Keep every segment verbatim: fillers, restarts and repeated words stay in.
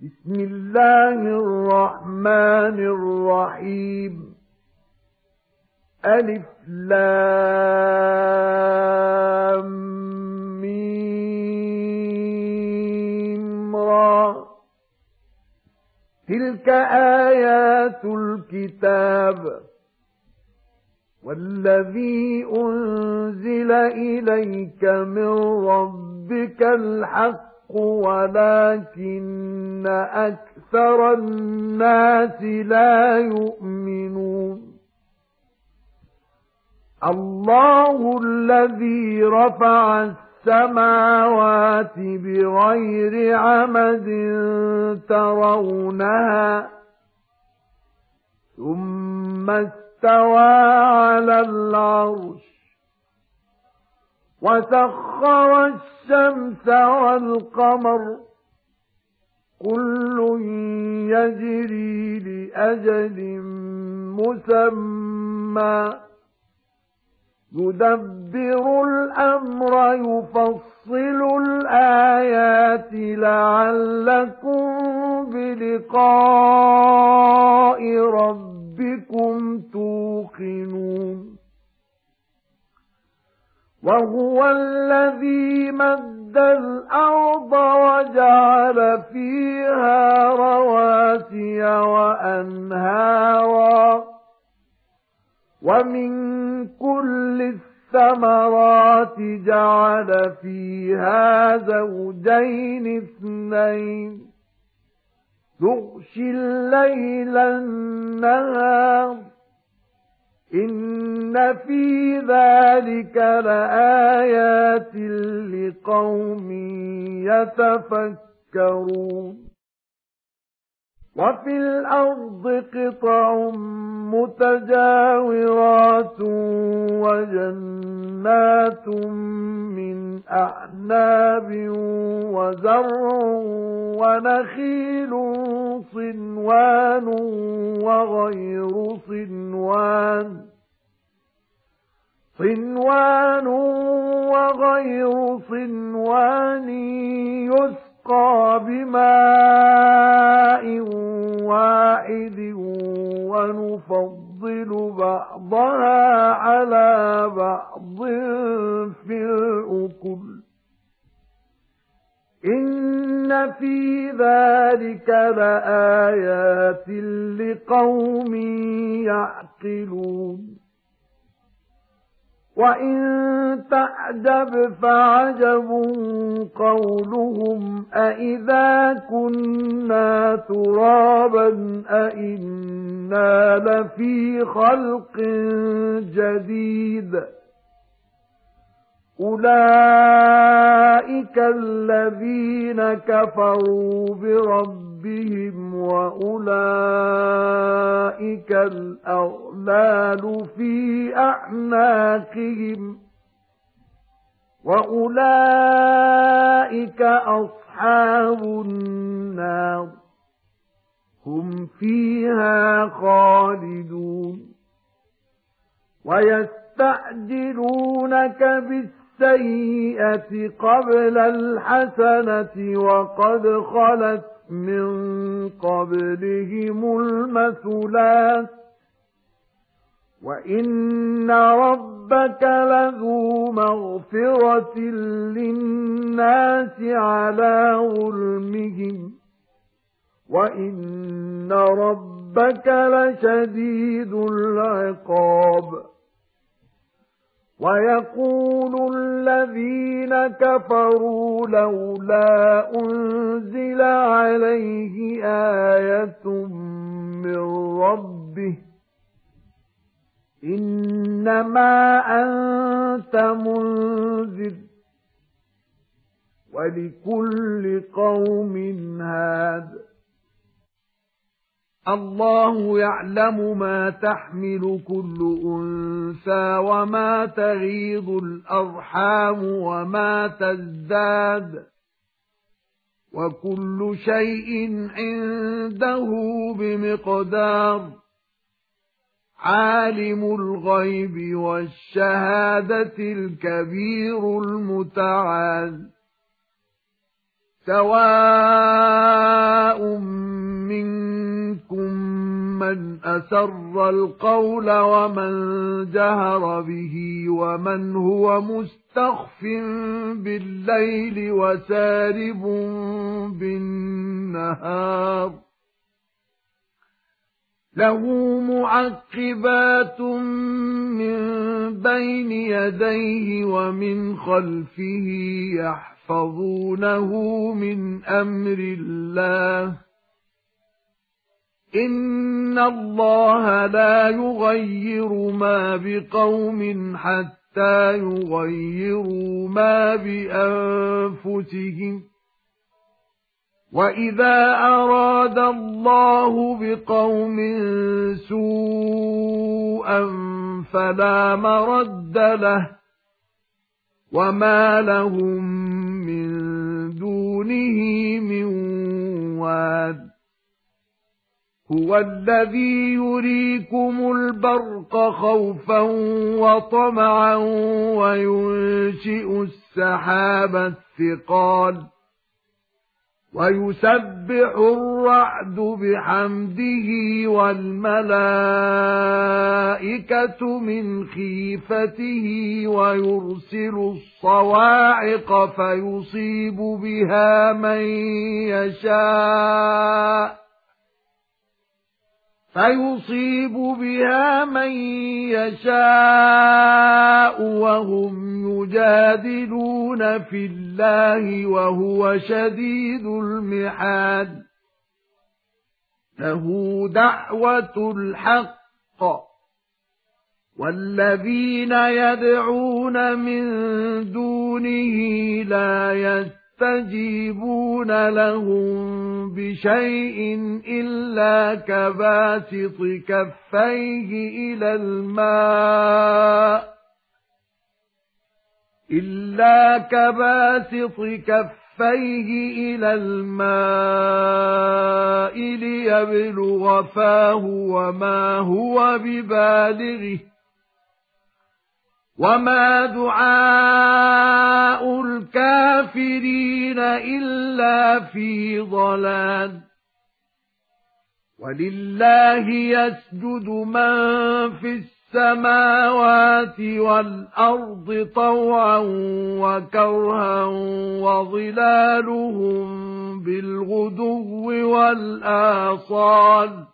بسم الله الرحمن الرحيم. ألف لام ميم را. تلك آيات الكتاب والذي أنزل إليك من ربك الحق ولكن أكثر الناس لا يؤمنون. الله الذي رفع السماوات بغير عمد ترونها ثم استوى على العرش وسخر الشمس والقمر كل يجري لأجل مسمى يدبر الأمر يفصل الآيات لعلكم بلقاء ربكم توقنون. وهو الذي مد الأرض وجعل فيها رواسي وأنهارا ومن كل الثمرات جعل فيها زوجين اثنين يغشي الليل النهار إن في ذلك لآيات لقوم يتفكرون. وفي الأرض قطع متجاورات وجنات من أعناب وزرع ونخيل صنوان وغير صنوان صنوان وغير صنوان يسقى بماء واحد ونفضل بعضها على بعض في الأكل إن في ذلك لآيات لقوم يعقلون. وإن تعجب فعجب قولهم أإذا كنا ترابا أإنا لفي خلق جديد أولئك الذين كفروا بربهم وأولئك الأغلال في أعناقهم وأولئك أصحاب النار هم فيها خالدون. ويستعجلونك بالسيئة السيئة قبل الحسنة وقد خلت من قبلهم المثلات وإن ربك لذو مغفرة للناس على ظلمهم وإن ربك لشديد العقاب. ويقول الذين كفروا لولا أنزل عليه آية من ربه إنما أنت منذر ولكل قوم هاد. الله يعلم ما تحمل كل أنثى وما تغيض الأرحام وما تزداد وكل شيء عنده بمقدار. عالم الغيب والشهادة الكبير المتعال. سواء أسر القول ومن جهر به ومن هو مستخف بالليل وسارب بالنهار له معقبات من بين يديه ومن خلفه يحفظونه من أمر الله إن الله لا يغير ما بقوم حتى يغيروا ما بأنفسهم وَإِذَا أَرَادَ اللَّهُ بِقَوْمٍ سُوءًا فَلَا مَرَدَّ لَهُ وَمَا لَهُم مِّن دُونِهِ مِن وَالٍ هُوَ الَّذِي يُرِيكُمُ الْبَرْقَ خَوْفًا وَطَمَعًا وَيُنشِئُ السَّحَابَ الثِّقَالَ وَيُسَبِّحُ الرَّعْدُ بِحَمْدِهِ وَالْمَلَائِكَةُ مِنْ خِيفَتِهِ وَيُرْسِلُ الصَّوَاعِقَ فَيُصِيبُ بِهَا مَن يَشَاءُ فَيُصِيبُ بِهَا مَن يَشَاءُ وَهُمْ يُجَادِلُونَ فِي اللَّهِ وَهُوَ شَدِيدُ الْمِحَالِ لَهُ دَعْوَةُ الْحَقِّ وَالَّذِينَ يَدْعُونَ مِن دُونِهِ لَا يَسْتَجِيبُونَ لَهُم بِشَيْءٍ إِلَّا كَبَاسِطِ كَفَّيْهِ إِلَى الْمَاءِ إِلَّا كَبَاسِطِ كَفَّيْهِ إِلَى الْمَاءِ لِيَبْلُغَ فَاهُ وَمَا هُوَ بِبَالِغِهِ وَمَا دُعَاءُ الْكَافِرِينَ إِلَّا فِي ضَلَالٍ وَلِلَّهِ يَسْجُدُ مَن فِي السَّمَاوَاتِ وَالْأَرْضِ طَوْعًا وَكَرْهًا وَظِلَالُهُم بِالْغُدُوِّ وَالْآصَالِ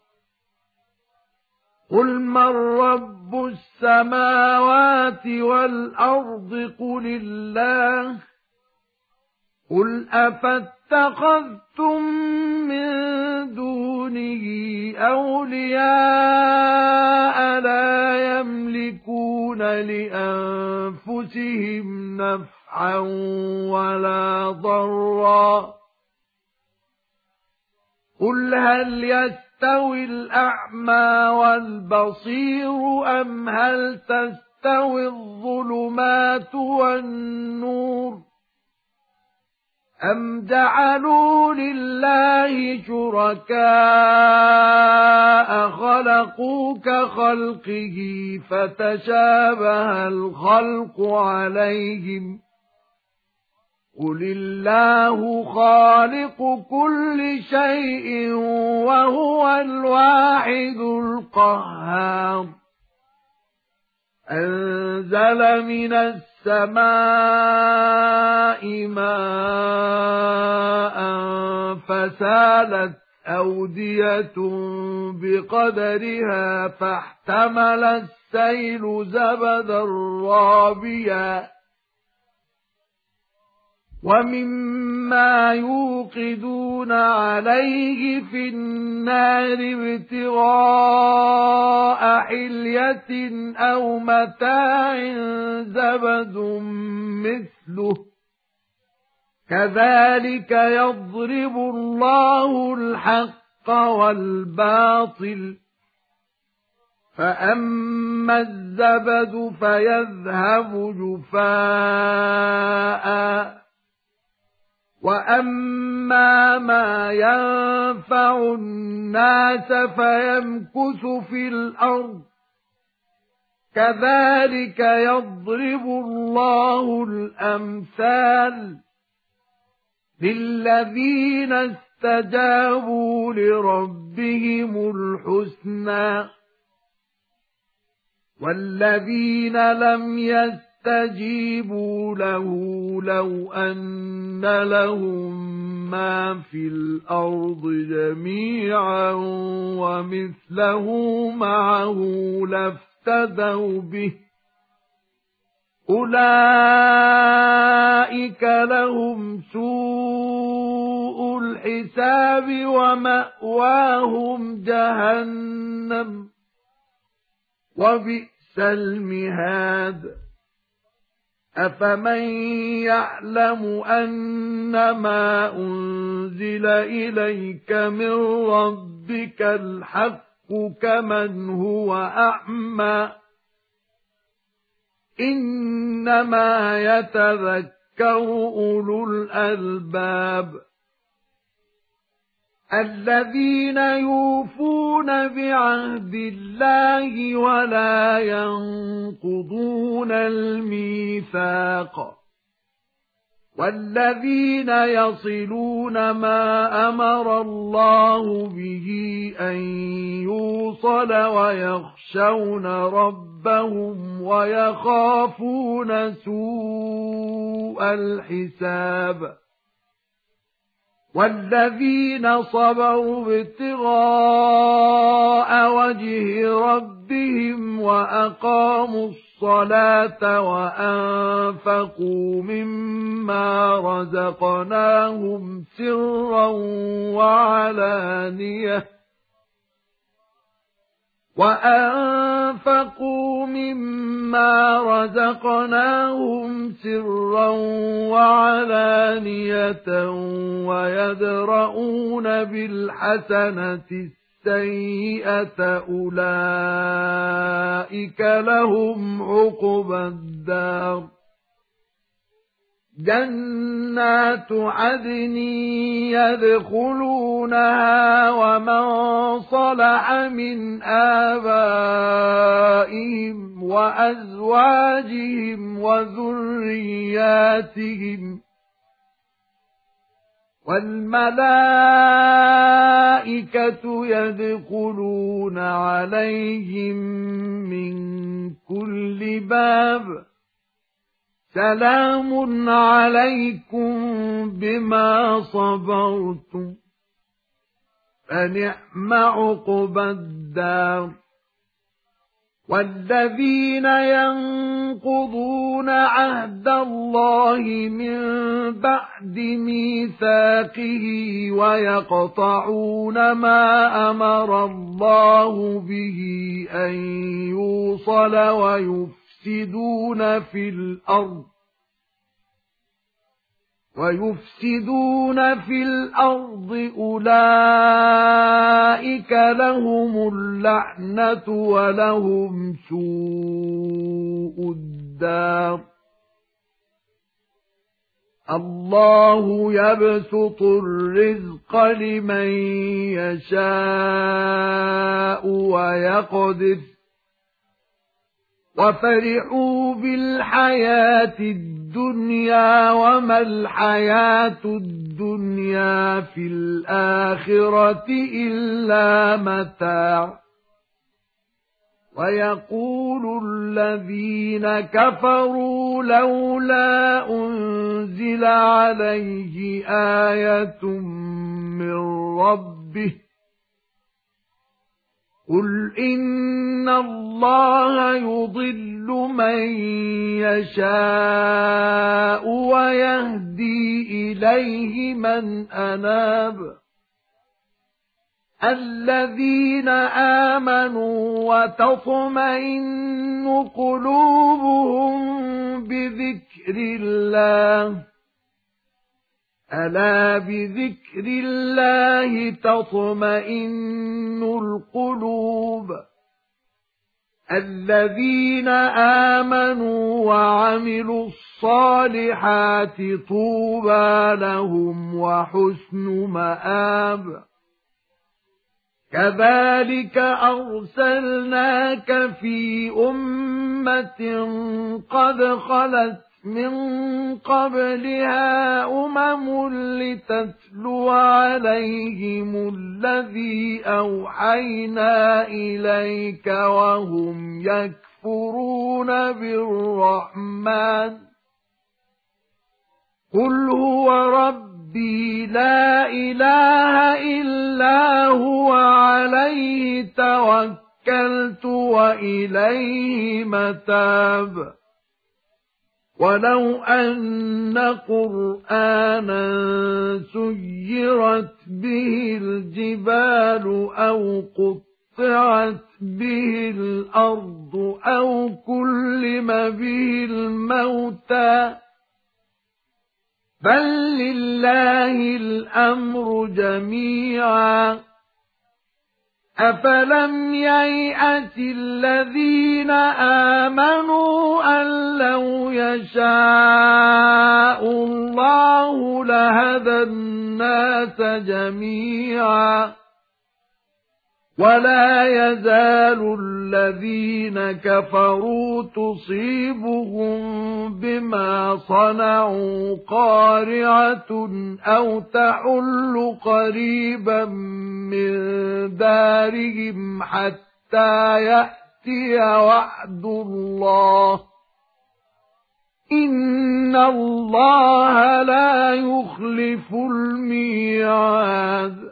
قُلْ مَن رَّبُّ السَّمَاوَاتِ وَالْأَرْضِ قُلِ اللَّهُ قُلْ أَفَاتَّخَذْتُم مِّن دُونِهِ أَوْلِيَاءَ لَا يَمْلِكُونَ لِأَنفُسِهِمْ نَفْعًا وَلَا ضَرًّا قُلْ هَلْ يَسْتَوِي الْأَعْمَى وَالْبَصِيرُ أَمْ هَلْ تَسْتَوِي الظُّلُمَاتُ وَالنُّورُ أَمْ جَعَلُوا لِلَّهِ شُرَكَاءَ خَلَقُوا كَخَلْقِهِ فَتَشَابَهَ الْخَلْقُ عَلَيْهِمْ قُلِ اللَّهُ خَالِقُ كُلِّ شَيْءٍ وَهُوَ الْوَاحِدُ الْقَهَّارُ أَنزَلَ مِنَ السَّمَاءِ مَاءً فَسَالَتْ أَوْدِيَةٌ بِقَدَرِهَا فَاحْتَمَلَ السَّيْلُ زَبَدًا رَّابِيًا وَمِمَّا يُوقِدُونَ عَلَيْهِ فِي النَّارِ ابْتِغَاءَ حِلْيَةٍ أَوْ مَتَاعٍ زَبَدٌ مِثْلُهُ كَذَلِكَ يَضْرِبُ اللَّهُ الْحَقَّ وَالْبَاطِلَ فَأَمَّا الزَّبَدُ فَيَذْهَبُ جُفَاءً وَأَمَّا مَا يَنفَعُ النَّاسَ فَيَمْكُثُ فِي الْأَرْضِ كَذَلِكَ يَضْرِبُ اللَّهُ الْأَمْثَالَ لِلَّذِينَ اسْتَجَابُوا لِرَبِّهِمُ الْحُسْنَى وَالَّذِينَ لَمْ يَسْتَجِيبُوا لَهُ لَوْ أَنَّ لَهُم مَّا فِي الْأَرْضِ جَمِيعًا وَمِثْلَهُ مَعَهُ لَافْتَدَوْا بِهِ أُولَئِكَ لَهُمْ سُوءُ الْحِسَابِ وَمَأْوَاهُمْ جَهَنَّمُ وَبِئْسَ الْمِهَادُ أَفَمَن يَعْلَمُ أَنَّمَا أُنْزِلَ إِلَيْكَ مِنْ رَبِّكَ الْحَقُّ كَمَنْ هُوَ أَعْمَى إِنَّمَا يَتَذَكَّرُ أُولُو الْأَلْبَابِ الَّذِينَ يُوفُونَ بِعَهْدِ اللَّهِ وَلَا يَنقُضُونَ الْمِيثَاقَ وَالَّذِينَ يَصِلُونَ مَا أَمَرَ اللَّهُ بِهِ أَن يُوصَلَ وَيَخْشَوْنَ رَبَّهُمْ وَيَخَافُونَ سُوءَ الْحِسَابِ وَالَّذِينَ صَبَرُوا ابْتِغَاءَ وَجْهِ رَبِّهِمْ وَأَقَامُوا الصَّلَاةَ وَأَنفَقُوا مِمَّا رَزَقْنَاهُمْ سِرًّا وَعَلَانِيَةً وَأَنفَقُوا مِمَّا رَزَقْنَاهُمْ سِرًّا وَعَلَانِيَةً وَيَدْرَؤُونَ بِالْحَسَنَةِ السَّيِّئَةَ أُولَئِكَ لَهُمْ عُقْبَى الدَّارِ جَنَّاتُ عَدْنٍ يَدْخُلُونَهَا وَمَن صَلَحَ مِنْ آبَائِهِمْ وَأَزْوَاجِهِمْ وَذُرِّيَّاتِهِمْ وَالْمَلَائِكَةُ يَدْخُلُونَ عَلَيْهِمْ مِنْ كُلِّ بَابٍ سَلَامٌ عَلَيْكُمْ بِمَا صَبَرْتُمْ فَنِعْمَ عُقْبَى الدَّارِ وَالَّذِينَ يَنقُضُونَ عَهْدَ اللَّهِ مِنْ بَعْدِ مِيثَاقِهِ وَيَقْطَعُونَ مَا أَمَرَ اللَّهُ بِهِ أَن يُوصَلَ وَيُفْسِدُونَ فِي الْأَرْضِ وَيُفْسِدُونَ فِي الْأَرْضِ أُولَئِكَ لَهُمُ اللَّعْنَةُ وَلَهُمْ سُوءُ الدَّارِ اللَّهُ يَبْسُطُ الرِّزْقَ لِمَن يَشَاءُ وَيَقْدِرُ وَفَرِحُوا بِالْحَيَاةِ الدُّنْيَا وَمَا الْحَيَاةُ الدُّنْيَا فِي الْآخِرَةِ إِلَّا مَتَاعٌ وَيَقُولُ الَّذِينَ كَفَرُوا لَوْلَا أُنْزِلَ عَلَيْهِ آيَةٌ مِّن رَّبِّهِ قُلْ إِنَّ اللَّهَ يُضِلُّ مَن يَشَاءُ وَيَهْدِي إِلَيْهِ مَنْ أَنَابَ الَّذِينَ آمَنُوا وَتَطْمَئِنُّ قُلُوبُهُم بِذِكْرِ اللَّهِ أَلَا بِذِكْرِ اللَّهِ تَطْمَئِنُّ الْقُلُوبُ الَّذِينَ آمَنُوا وَعَمِلُوا الصَّالِحَاتِ طُوبَى لَهُمْ وَحُسْنُ مَآبٍ كَذَلِكَ أَرْسَلْنَاكَ فِي أُمَّةٍ قَدْ خَلَتْ مِنْ قَبْلِهَا أُمَمٌ لِتَتْلُوَ عَلَيْهِمُ الَّذِي أَوْحَيْنَا إِلَيْكَ وَهُمْ يَكْفُرُونَ بِالرَّحْمَنِ قُلْ هُوَ رَبِّي لَا إِلَٰهَ إِلَّا هُوَ عَلَيْهِ تَوَكَّلْتُ وَإِلَيْهِ مَتَابِ وَلَوْ أَنَّ قُرْآنًا سُيِّرَتْ بِهِ الْجِبَالُ أَوْ قُطِّعَتْ بِهِ الْأَرْضُ أَوْ كُلِّمَ بِهِ الْمَوْتَى بَل لِّلَّهِ الْأَمْرُ جَمِيعًا أَفَلَمْ يَيْأَسِ الَّذِينَ آمَنُوا أَن لَّوْ يَشَاءُ اللَّهُ لَهَدَى النَّاسَ جَمِيعًا وَلَا يَزَالُ الَّذِينَ كَفَرُوا تُصِيبُهُم بِمَا صَنَعُوا قَارِعَةٌ أَوْ تَحُلُّ قَرِيبًا مِنْ دَارِهِمْ حَتَّى يَأْتِيَ وَعْدُ اللَّهِ إِنَّ اللَّهَ لَا يُخْلِفُ الْمِيعَادَ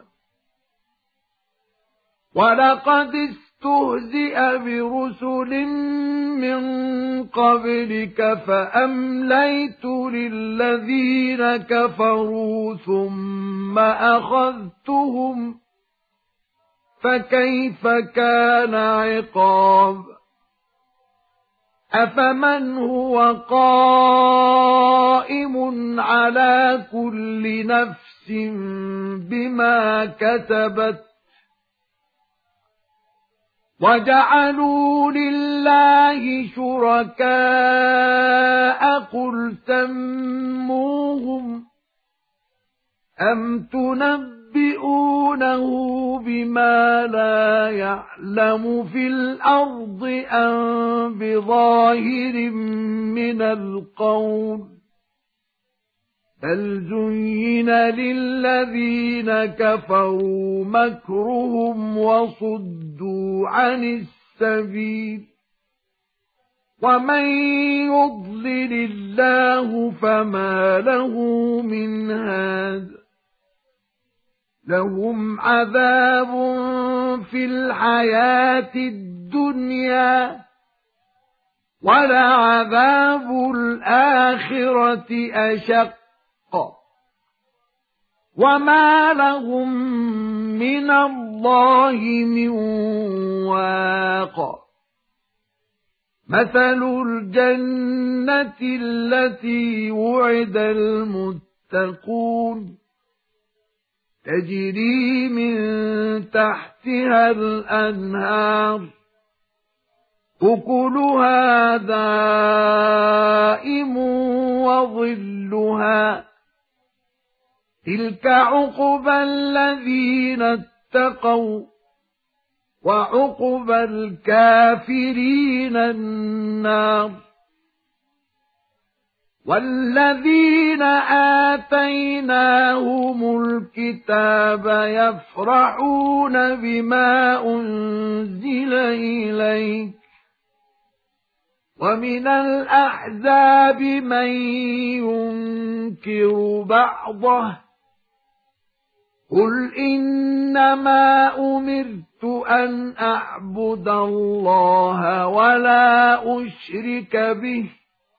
وَلَقَدِ اسْتُهْزِئَ بِرُسُلٍ مِّن قَبْلِكَ فَأَمْلَيْتُ لِلَّذِينَ كَفَرُوا ثُمَّ أَخَذْتُهُمْ فَكَيْفَ كَانَ عِقَابِ أَفَمَنْ هُوَ قَائِمٌ عَلَى كُلِّ نَفْسٍ بِمَا كَسَبَتْ وَجَعَلُوا لِلَّهِ شُرَكَاءَ قُلْ سَمُّوهُمْ أَمْ تُنَبِّئُونَهُ بِمَا لَا يَعْلَمُ فِي الْأَرْضِ أَمْ بِظَاهِرٍ مِنَ الْقَوْلِ بَلْ زُيِّنَ لِلَّذِينَ كَفَرُوا مَكْرُهُمْ وَصُدُّوا عَنِ السَّبِيلِ وَمَن يُضْلِلِ اللَّهُ فَمَا لَهُ مِنْ هَادٍ لَهُمْ عَذَابٌ فِي الْحَيَاةِ الدُّنْيَا وَلَعَذَابُ الْآخِرَةِ أَشَقُّ وَمَا لَهُم مِّنَ اللَّهِ مِن وَاقٍ مَثَلُ الْجَنَّةِ الَّتِي وُعِدَ الْمُتَّقُونَ تَجْرِي مِن تَحْتِهَا الْأَنْهَارُ أُكُلُهَا دَائِمٌ وَظِلُّهَا تِلْكَ عُقْبَى الَّذِينَ اتَّقَوْا وَعُقْبَى الْكَافِرِينَ النَّارُ وَالَّذِينَ آتَيْنَاهُمُ الْكِتَابَ يَفْرَحُونَ بِمَا أُنْزِلَ إِلَيْكَ وَمِنَ الْأَحْزَابِ مَن يُنكِرُ بَعْضَهُ قُلْ إِنَّمَا أُمِرْتُ أَنْ أَعْبُدَ اللَّهَ وَلَا أُشْرِكَ بِهِ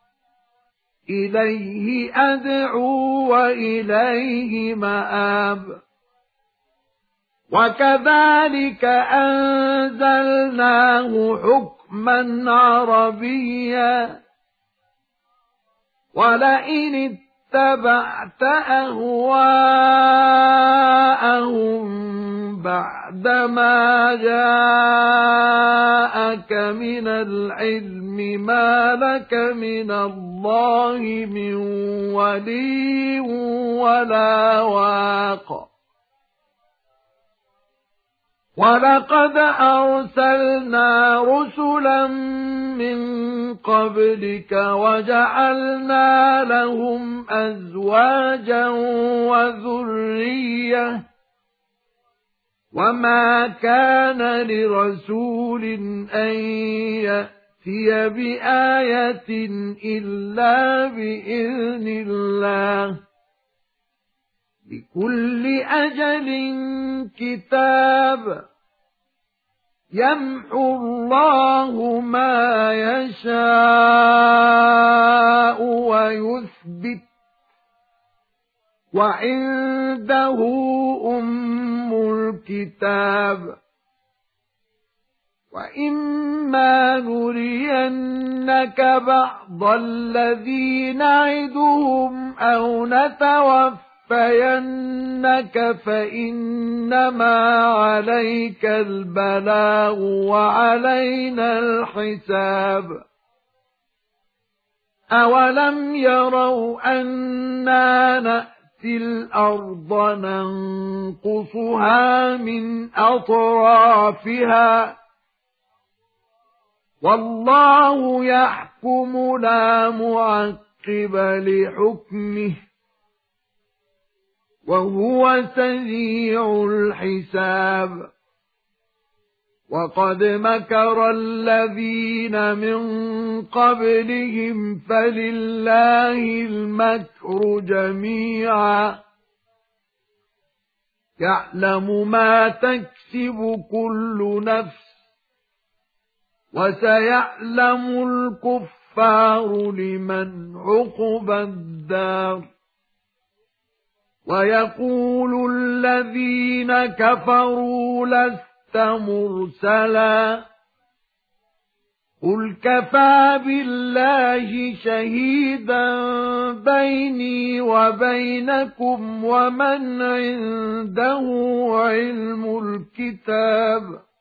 إِلَيْهِ أَدْعُو وَإِلَيْهِ مَآبِ وَكَذَلِكَ أَنزَلْنَاهُ حُكْمًا عَرَبِيًّا وَلَئِنِ اتَّبَعْتَ أَهْوَاءَهُمْ بَعْدَمَا جَاءَكَ مِنَ الْعِلْمِ مَا لَكَ مِنَ اللَّهِ مِنْ وَلِيٍّ وَلَا وَاقٍ وَلَقَدْ أَرْسَلْنَا رُسُلًا مِنْ قَبْلِكَ وَجَعَلْنَا لَهُمْ أَزْوَاجًا وَذُرِّيَّةً وَمَا كَانَ لِرَسُولٍ أَنْ يَأْتِيَ بِآيَةٍ إِلَّا بِإِذْنِ اللَّهِ لِكُلِّ أَجَلٍ كِتَابٌ يَمْحُو اللَّهُ مَا يَشَاءُ وَيُثْبِتُ وَعِندَهُ أُمُّ الْكِتَابِ وَإِمَّا نُرِيَنَّكَ بَعْضَ الَّذِي نَعِدُهُمْ أَوْ نَتَوَفَّيَنَّكَ فَإِنَّمَا عَلَيْكَ الْبَلَاغُ وَعَلَيْنَا الْحِسَابُ أَوَلَمْ يَرَوْا أَنَّا نَأْتِي الْأَرْضَ نَنقُصُهَا مِنْ أَطْرَافِهَا وَاللَّهُ يَحْكُمُ لَا مُعَقِّبَ لِحُكْمِهِ وَهُوَ سَرِيعُ الْحِسَابِ وَقَدْ مَكَرَ الَّذِينَ مِنْ قَبْلِهِمْ فَلِلَّهِ الْمَكْرُ جَمِيعًا يَعْلَمُ مَا تَكْسِبُ كُلُّ نَفْسٍ وَسَيَعْلَمُ الْكُفَّارُ لِمَنْ عُقْبَى الدَّارِ وَيَقُولُ الَّذِينَ كَفَرُوا لَسْتَ مُرْسَلًا قُلْ كَفَى بِاللَّهِ شَهِيدًا بَيْنِي وَبَيْنَكُمْ وَمَنْ عِندَهُ عِلْمُ الْكِتَابِ